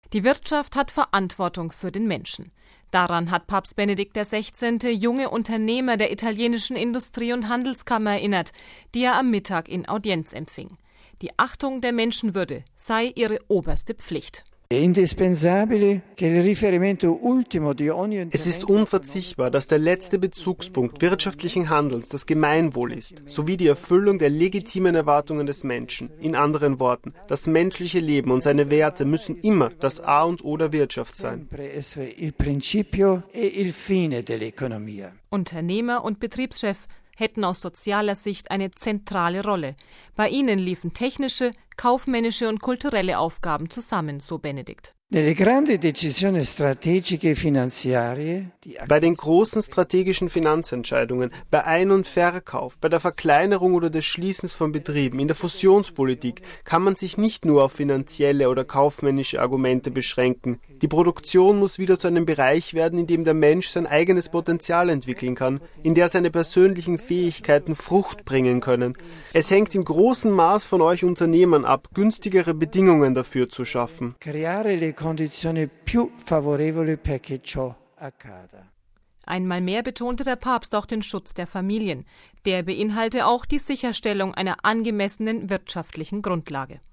Die Wirtschaft hat Verantwortung für den Menschen. Daran hat Papst Benedikt XVI. Junge Unternehmer der italienischen Industrie- und Handelskammer erinnert, die er am Mittag in Audienz empfing. Die Achtung der Menschenwürde sei ihre oberste Pflicht. Es ist unverzichtbar, dass der letzte Bezugspunkt wirtschaftlichen Handelns das Gemeinwohl ist, sowie die Erfüllung der legitimen Erwartungen des Menschen. In anderen Worten, das menschliche Leben und seine Werte müssen immer das A und O der Wirtschaft sein. Unternehmer und Betriebschef hätten aus sozialer Sicht eine zentrale Rolle. Bei ihnen liefen technische, kaufmännische und kulturelle Aufgaben zusammen, so Benedikt. Bei den großen strategischen Finanzentscheidungen, bei Ein- und Verkauf, bei der Verkleinerung oder des Schließens von Betrieben, in der Fusionspolitik kann man sich nicht nur auf finanzielle oder kaufmännische Argumente beschränken. Die Produktion muss wieder zu einem Bereich werden, in dem der Mensch sein eigenes Potenzial entwickeln kann, in der seine persönlichen Fähigkeiten Frucht bringen können. Es hängt im großen Maß von euch Unternehmern ab, günstigere Bedingungen dafür zu schaffen. Einmal mehr betonte der Papst auch den Schutz der Familien. Der beinhalte auch die Sicherstellung einer angemessenen wirtschaftlichen Grundlage.